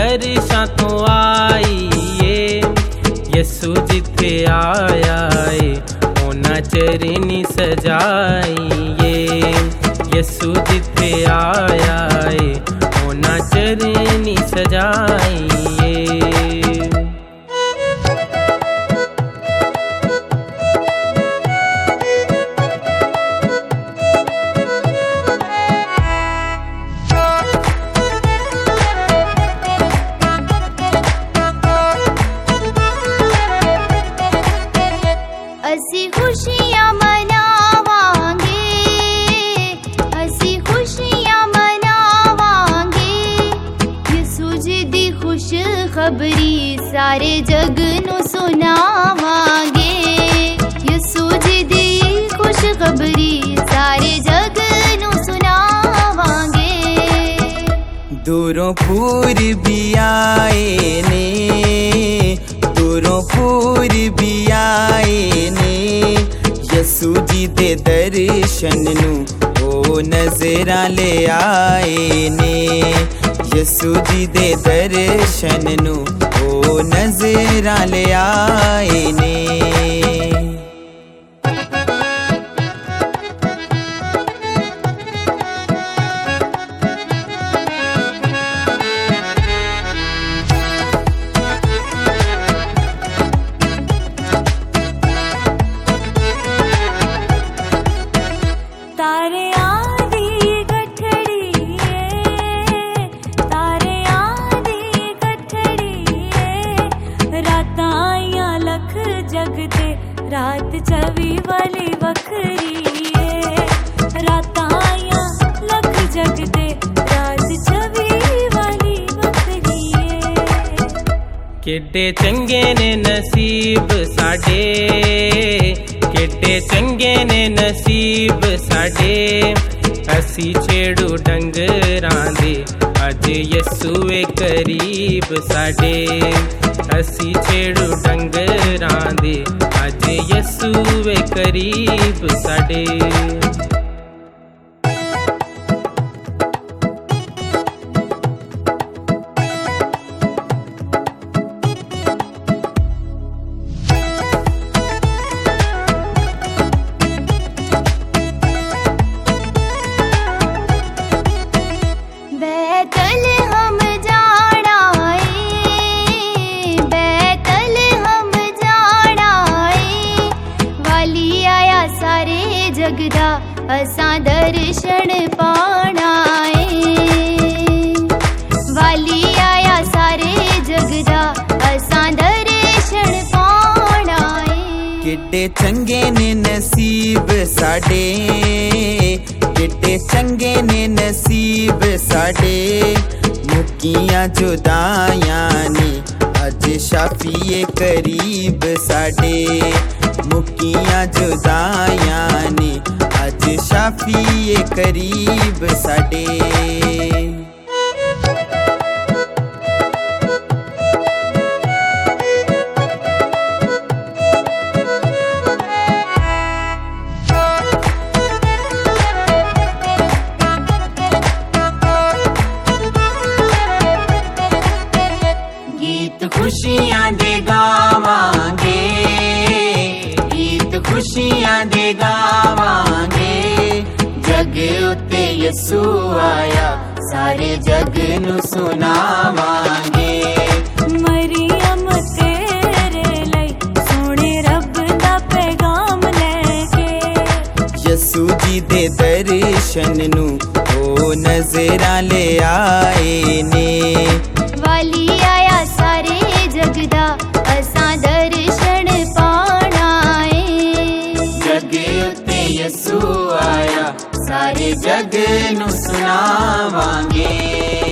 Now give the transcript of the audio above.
दर्शां तो आईए। यसू जिथे आया है उन्हां चरनी सजाइए। यसू जिथे आया है उन्हां चरनी सजाइए। असी खुशियां मनावांगे, असी खुशियां मनावांगे। यसू जी दी खुश खबरी सारे जग नू सुनावांगे। यसू जी दी खुश खबरी सारे जग नू सुनावांगे। दूरों पूरबी आए ने, दूरों पूरबी आए ने। यसू जी दे दर्शन नू ओ नजरां ले आए ने। यसू जी दे दर्शन नू ओ नजरां ले आए ने। तारे आदी गठड़ी तारे आदी गठड़ी रातां आइयां लख जगते रात चवी वाली वखरी। रातां आइयां लख जगते रात चवी वाली वखरी। किड्डे चंगे ने नसीब साडे, किड्डे चंगे ने नसीब साडे। असी छेड़ू डंगरां दे अज यसू ए करीब साडे। असी छेड़ू डंगरां दे अज यसू ए करीब साडे। बैतल हम जाना है, बैतल हम जाना है। वाली आया सारे जगदा असां दर्शन पाना है। वाली आया सारे जगदा असां दर्शन पाना है। किड्डे चंगे ने नसीब साडे, किड्डे चंगे ने नसीब साडे। मुक्कियां जुदाइयां ने अज शाफिए करीब साडे। मुक्कियां जुदाइयां ने अज शाफिए करीब साडे। खुशियां दे गावांगे, गीत खुशियां दे गावांगे। जग उते यसू आया सारे जग नू सुनावांगे। मरियम तेरे लई सोने रब दा पैगाम लेके। यसू जी दे दर्शन नू ओ नजरां ले आए ने। वाली आया सारे जगदा असां दर्शन पाना है। जग उते यसू आया सारे जग नू सुनावांगे।